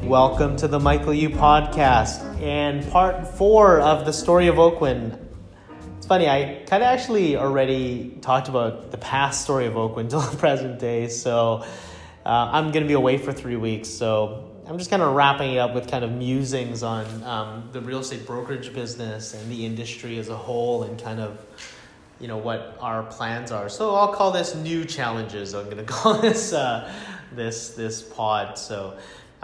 Welcome to the Michael Yu podcast and part 4 of the story of Oakwyn. It's funny, I kind of actually already talked about the past story of Oakwyn till the present day, so I'm going to be away for 3 weeks, so I'm just kind of wrapping it up with kind of musings on the real estate brokerage business and the industry as a whole and kind of, you know, what our plans are. So I'll call this new challenges. I'm going to call this this pod. So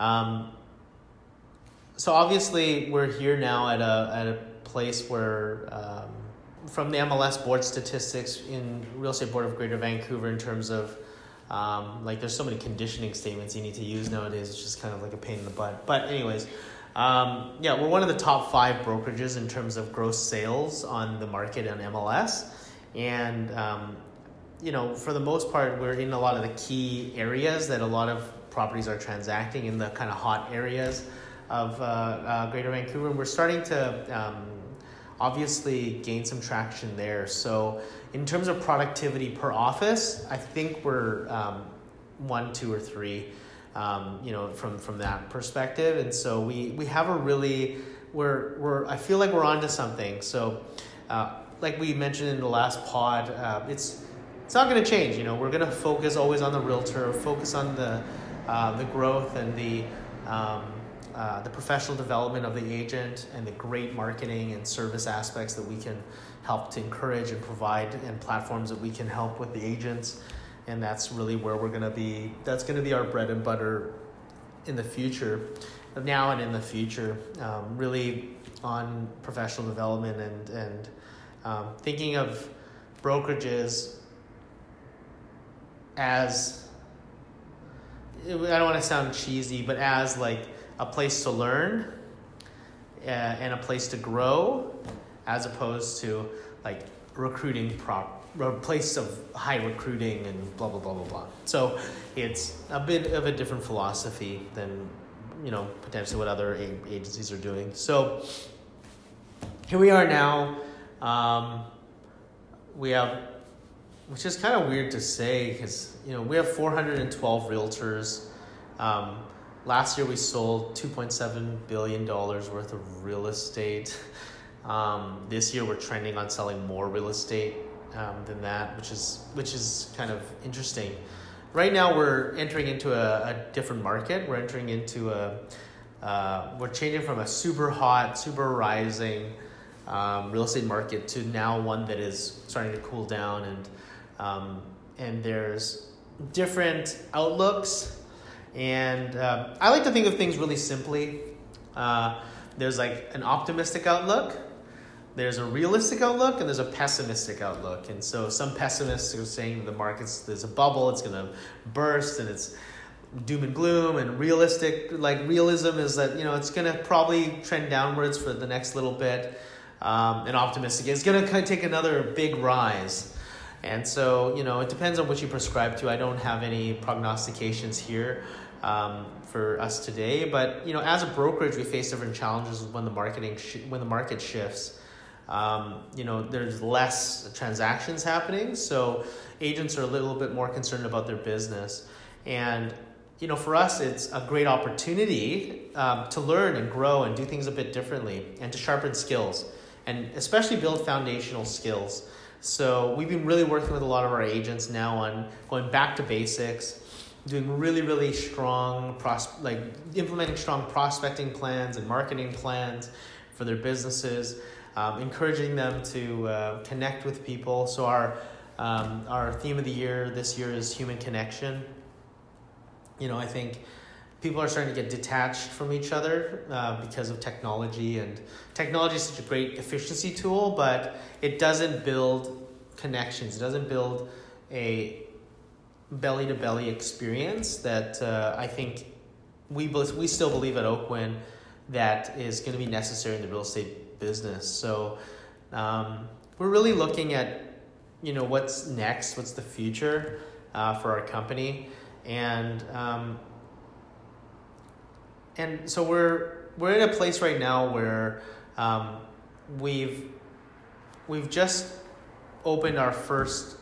obviously we're here now at a place where from the MLS board statistics in Real Estate Board of Greater Vancouver in terms of there's so many conditioning statements you need to use nowadays. It's just kind of like a pain in the butt. But anyways, we're one of the top 5 brokerages in terms of gross sales on the market on MLS. And, for the most part, we're in a lot of the key areas that a lot of properties are transacting in the kind of hot areas of Greater Vancouver. And we're starting to obviously gain some traction there. So in terms of productivity per office, I think we're 1, 2, or 3, from that perspective. And so we have a really, I feel like we're onto something. So like we mentioned in the last pod, it's not going to change. We're going to focus always on the realtor, focus on the growth and the professional development of the agent and the great marketing and service aspects that we can help to encourage and provide, and platforms that we can help with the agents. And that's really where we're going to be. That's going to be our bread and butter in the future, now and in the future, really on professional development and thinking of brokerages as, I don't want to sound cheesy, but as like a place to learn and a place to grow, as opposed to like a place of high recruiting and blah, blah, blah, blah, blah. So it's a bit of a different philosophy than, potentially what other agencies are doing. So here we are now. We have, which is kind of weird to say because, we have 412 realtors. Last year we sold $2.7 billion worth of real estate. This year we're trending on selling more real estate than that, which is kind of interesting. Right now we're entering into a different market. We're entering into we're changing from a super hot, super rising real estate market to now one that is starting to cool down, and there's different outlooks. And I like to think of things really simply. There's like an optimistic outlook, there's a realistic outlook, and there's a pessimistic outlook. And so some pessimists are saying there's a bubble, it's going to burst, and it's doom and gloom. And realism is that, it's going to probably trend downwards for the next little bit. And optimistic, it's going to take another big rise. And so, it depends on what you prescribe to. I don't have any prognostications here for us today, but as a brokerage, we face different challenges when the market shifts. There's less transactions happening, so agents are a little bit more concerned about their business. And for us, it's a great opportunity to learn and grow and do things a bit differently and to sharpen skills and especially build foundational skills. So we've been really working with a lot of our agents now on going back to basics, doing really, really strong, implementing strong prospecting plans and marketing plans for their businesses, encouraging them to connect with people. So our theme of the year this year is human connection. I think people are starting to get detached from each other because of technology. And technology is such a great efficiency tool, but it doesn't build connections. It doesn't build a belly-to-belly experience that I think we still believe at Oakwyn that is going to be necessary in the real estate business. So we're really looking at, what's next, what's the future for our company. And so we're in a place right now where we've just opened our first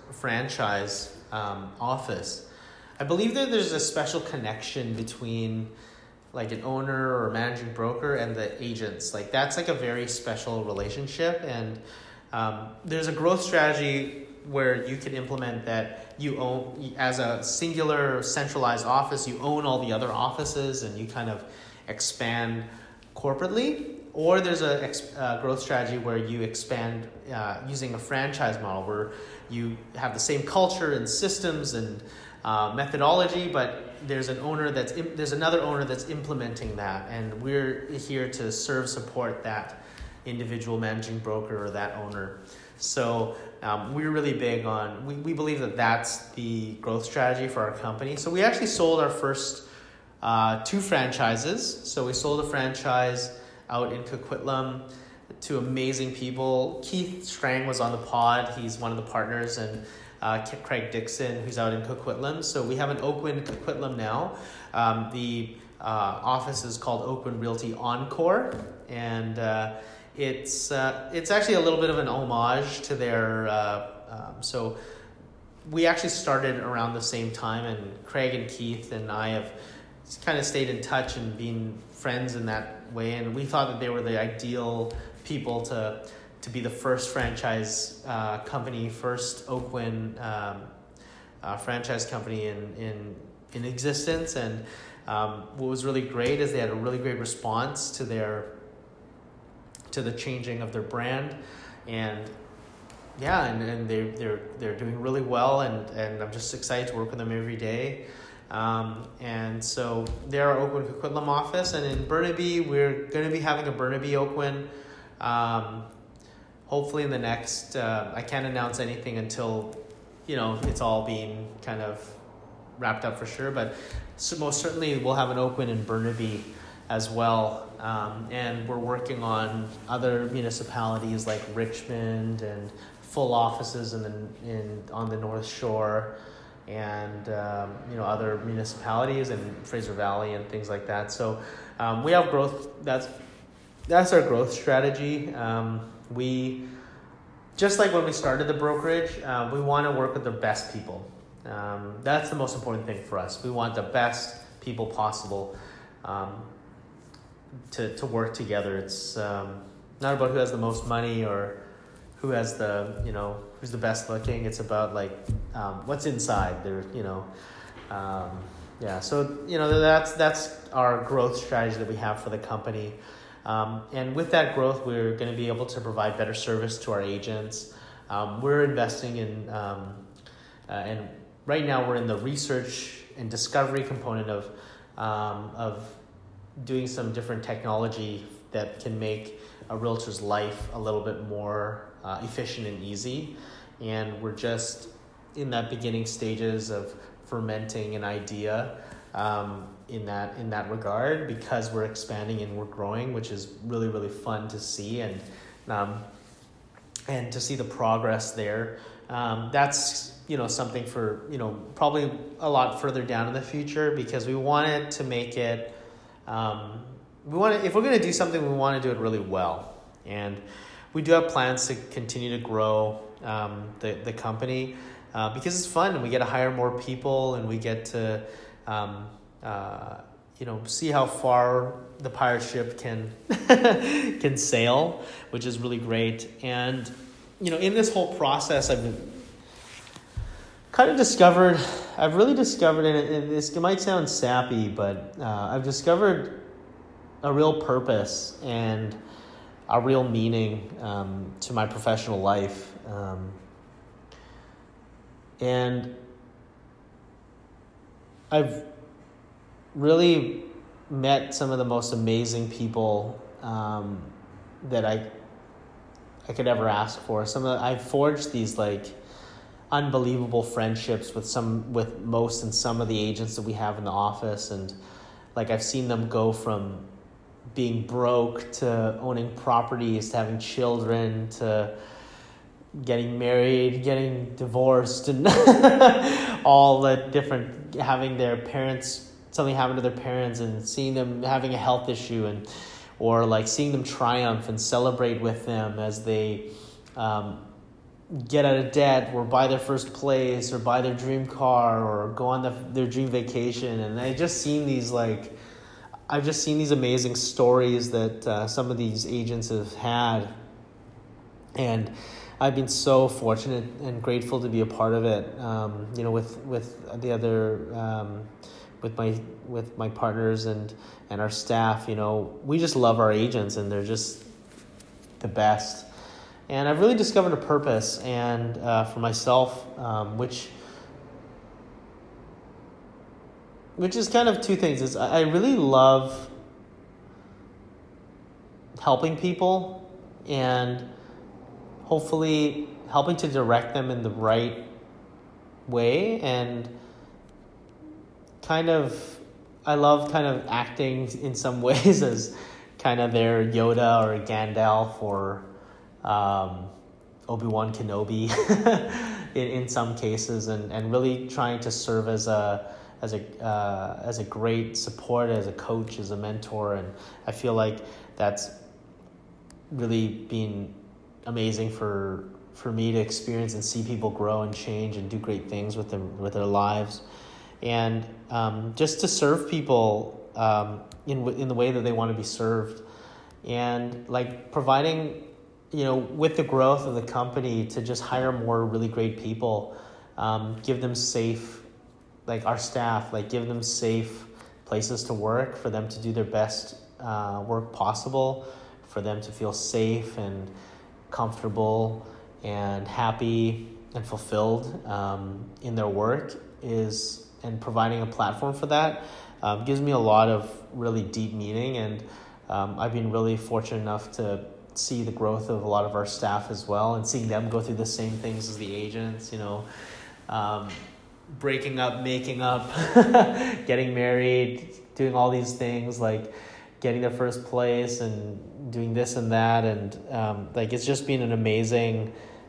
franchise office. I believe that there's a special connection between like an owner or managing broker and the agents. Like that's like a very special relationship. And there's a growth strategy where you can implement that you own as a singular centralized office, you own all the other offices and you kind of expand corporately. Or there's a growth strategy where you expand using a franchise model where you have the same culture and systems and methodology, but there's another owner that's implementing that, and we're here to support that individual managing broker or that owner. So we're really big on, we believe that that's the growth strategy for our company. So we actually sold our first 2 franchises. So we sold a franchise out in Coquitlam to amazing people. Keith Strang was on the pod. He's one of the partners, and Craig Dixon, who's out in Coquitlam. So we have an Oakwind Coquitlam now. The office is called Oakwind Realty Encore, and it's actually a little bit of an homage to their. So we actually started around the same time, and Craig and Keith and I have kind of stayed in touch and been friends in that way, and we thought that they were the ideal people to be the first franchise company, first Oakwind franchise company in existence. And what was really great is they had a really great response to the changing of their brand, and they're doing really well, and I'm just excited to work with them every day. And so they're our Oakwind Coquitlam office, and in Burnaby we're going to be having a Burnaby Oakwind hopefully in the next I can't announce anything until it's all being kind of wrapped up for sure, but most certainly we'll have an Oakwind in Burnaby as well. And we're working on other municipalities like Richmond and full offices on the North Shore, and other municipalities and Fraser Valley and things like that. So we have growth. That's our growth strategy. We, just like when we started the brokerage, we want to work with the best people. That's the most important thing for us. We want the best people possible to work together. It's not about who has the most money or who has who's the best looking. It's about what's inside there. So that's our growth strategy that we have for the company. And with that growth, we're going to be able to provide better service to our agents. We're investing in, and right now we're in the research and discovery component of doing some different technology that can make a realtor's life a little bit more efficient and easy. And we're just in that beginning stages of fermenting an idea in that regard, because we're expanding and we're growing, which is really, really fun to see, and to see the progress there. That's something for probably a lot further down in the future, because we wanted to make it if we're going to do something, we want to do it really well. And we do have plans to continue to grow the company because it's fun, and we get to hire more people, and we get to see how far the pirate ship can sail, which is really great. And in this whole process, I've really discovered, and it might sound sappy, but I've discovered a real purpose and a real meaning to my professional life. And I've really met some of the most amazing people that I could ever ask for. I've forged these unbelievable friendships with most and some of the agents that we have in the office, and I've seen them go from being broke to owning properties to having children to getting married, getting divorced, and all the different, having their parents, something happen to their parents, and seeing them having a health issue, or seeing them triumph and celebrate with them as they get out of debt, or buy their first place, or buy their dream car, or go on their dream vacation. And I just seen these I've just seen these amazing stories that some of these agents have had, and I've been so fortunate and grateful to be a part of it. With the other with my partners and our staff, we just love our agents, and they're just the best. And I've really discovered a purpose, and for myself, which is kind of two things. Is I really love helping people and hopefully helping to direct them in the right way, and I love kind of acting in some ways as kind of their Yoda or Gandalf or Obi-Wan Kenobi in some cases, and really trying to serve as a great support, as a coach, as a mentor. And I feel like that's really been amazing for me to experience and see people grow and change and do great things with their lives, and just to serve people in the way that they want to be served, and like providing, with the growth of the company, to just hire more really great people, give them safe, like our staff, like give them safe places to work, for them to do their best work possible, for them to feel safe and comfortable and happy and fulfilled in their work, and providing a platform for that gives me a lot of really deep meaning. And I've been really fortunate enough to see the growth of a lot of our staff as well, and seeing them go through the same things as the agents, breaking up, making up, getting married, doing all these things, like getting their first place and doing this and that. And it's just been an amazing,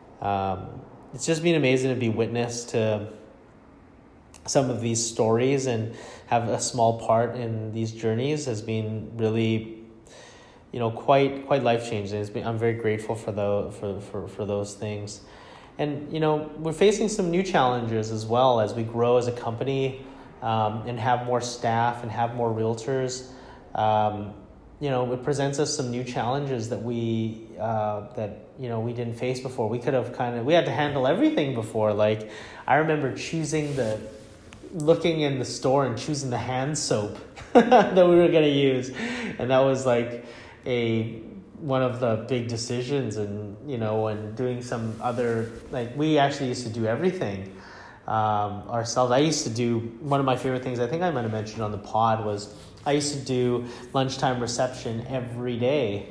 to be witness to some of these stories and have a small part in these journeys has been really, quite life-changing. I'm very grateful for those things. And, we're facing some new challenges as well as we grow as a company, and have more staff and have more realtors. It presents us some new challenges that we didn't face before. We could have we had to handle everything before. Like, I remember looking in the store and choosing the hand soap that we were going to use. And that was like one of the big decisions, and and doing some other, like, we actually used to do everything ourselves. I used to do, one of my favorite things, I think I might have mentioned on the pod, was I used to do lunchtime reception every day.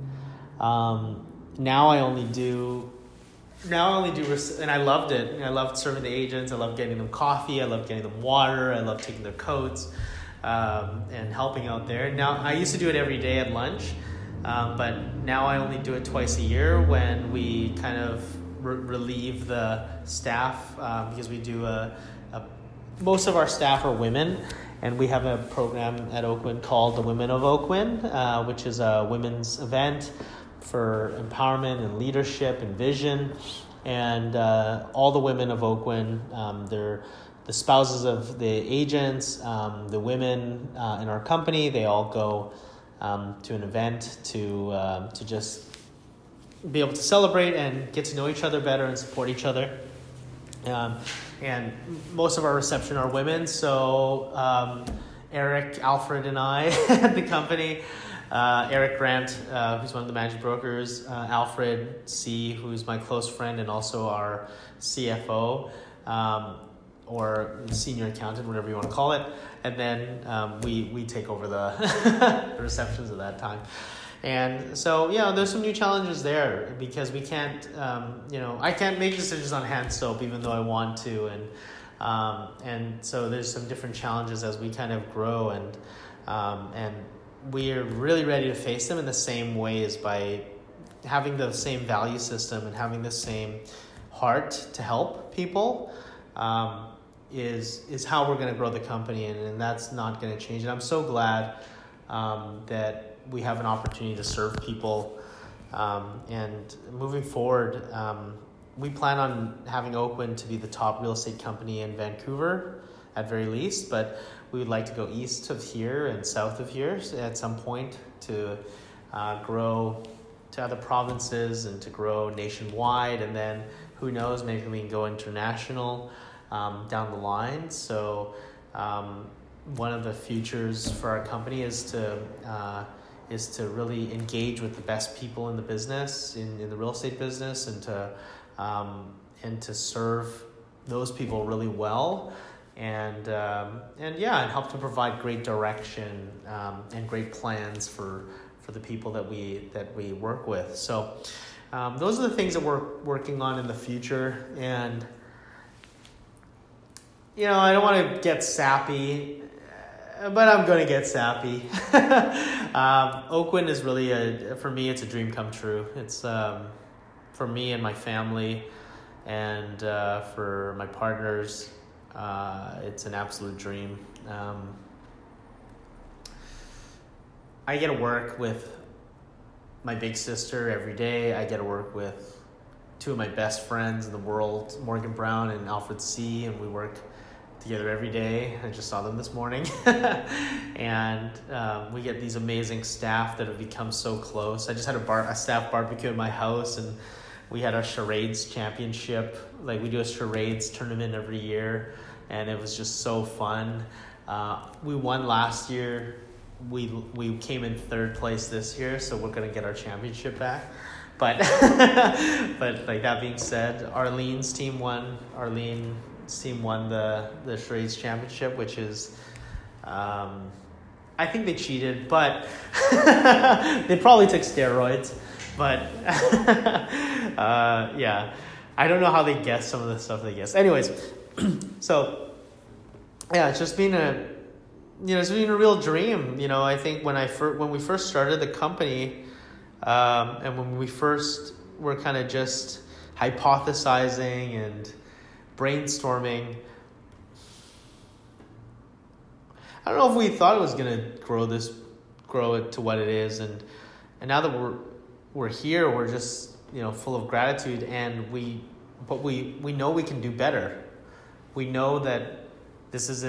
Now I only do, and I loved it. I loved serving the agents. I loved getting them coffee. I loved getting them water. I loved taking their coats and helping out there. Now, I used to do it every day at lunch, but now I only do it twice a year, when we kind of relieve the staff, because we do most of our staff are women, and we have a program at Oakwyn called the Women of Oakwyn, which is a women's event for empowerment and leadership and vision. And all the women of Oakwyn, they're the spouses of the agents, the women in our company, they all go to an event to just be able to celebrate and get to know each other better and support each other. And most of our reception are women, so Eric, Alfred, and I at the company, Eric Grant, who's one of the managing brokers, Alfred C., who's my close friend and also our CFO, or senior accountant, whatever you want to call it, and then we take over the receptions at that time. And so, there's some new challenges there, because we can't, I can't make decisions on hand soap even though I want to. And so there's some different challenges as we kind of grow, and we're really ready to face them in the same ways, by having the same value system and having the same heart to help people, is how we're going to grow the company, and that's not going to change. And I'm so glad that we have an opportunity to serve people, and moving forward, we plan on having Oakwyn to be the top real estate company in Vancouver at very least, but we would like to go east of here and south of here at some point to grow to other provinces and to grow nationwide. And then who knows, maybe we can go international down the line. So one of the futures for our company is to really engage with the best people in the business, in the real estate business, and to serve those people really well, and help to provide great direction and great plans for the people that we work with. So those are the things that we're working on in the future. And I don't want to get sappy, but I'm going to get sappy. Oakwyn is really for me, it's a dream come true. It's for me and my family, and for my partners, it's an absolute dream. I get to work with my big sister every day. I get to work with two of my best friends in the world, Morgan Brown and Alfred C., and we work together every day. I just saw them this morning. And we get these amazing staff that have become so close. I just had a staff barbecue at my house, and we had our charades championship. Like, we do a charades tournament every year, and it was just so fun. We won last year. We came in third place this year, so we're gonna get our championship back. But but like that being said, Arlene's team won the charades championship, which is I think they cheated, but they probably took steroids. But yeah, I don't know how they guessed some of the stuff they guessed. Anyways, so yeah, it's just been it's been a real dream. I think when we first started the company, and when we first were kind of just hypothesizing and brainstorming, I don't know if we thought it was going to grow it to what it is. And now that we're here, we're just, full of gratitude, and we know we can do better. We know that this is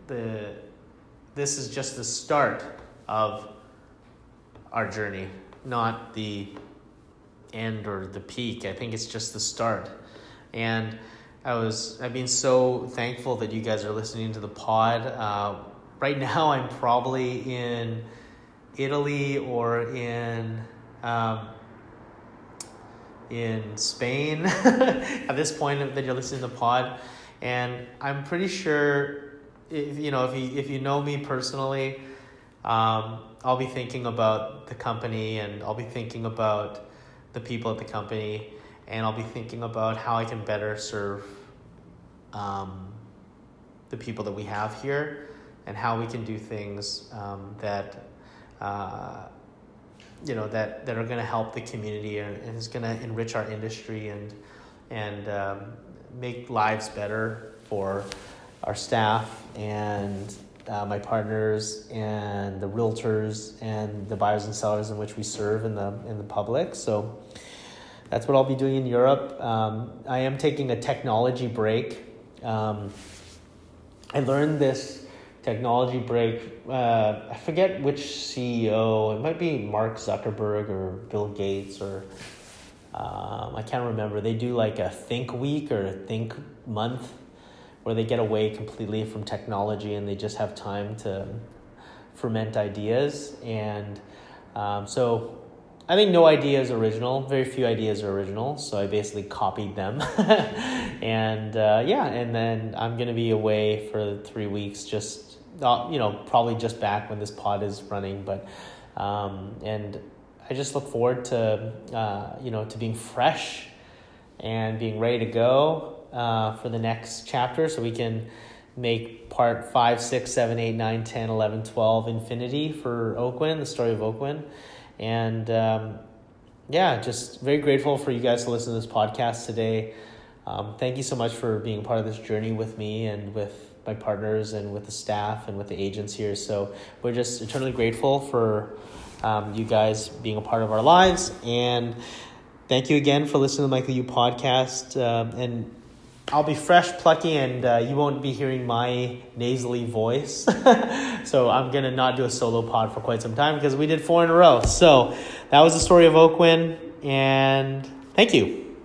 just the start of our journey, not the end or the peak. I think it's just the start. And I've been so thankful that you guys are listening to the pod. Right now I'm probably in Italy or in Spain at this point that you're listening to the pod. And I'm pretty sure if you know me personally, I'll be thinking about the company, and I'll be thinking about the people at the company, and I'll be thinking about how I can better serve the people that we have here, and how we can do things that are going to help the community and is going to enrich our industry and make lives better for our staff and my partners and the realtors and the buyers and sellers in which we serve in the public. So that's what I'll be doing in Europe. I am taking a technology break. I learned this technology break. I forget which CEO. It might be Mark Zuckerberg or Bill Gates, or I can't remember. They do like a think week or a think month, where they get away completely from technology and they just have time to ferment ideas. And so I think no idea is original. Very few ideas are original. So I basically copied them. And and then I'm going to be away for 3 weeks, just, probably just back when this pod is running. But, and I just look forward to, to being fresh and being ready to go for the next chapter, so we can make part 5, 6, 7, 8, 9, 10, 11, 12 infinity for Oakwyn, the story of Oakwyn. And just very grateful for you guys to listen to this podcast today. Thank you so much for being part of this journey with me and with my partners and with the staff and with the agents here. So we're just eternally grateful for you guys being a part of our lives. And thank you again for listening to the Michael Yu podcast. And I'll be fresh, plucky, and you won't be hearing my nasally voice. So I'm going to not do a solo pod for quite some time because we did 4 in a row. So that was the story of Oakwyn, and thank you.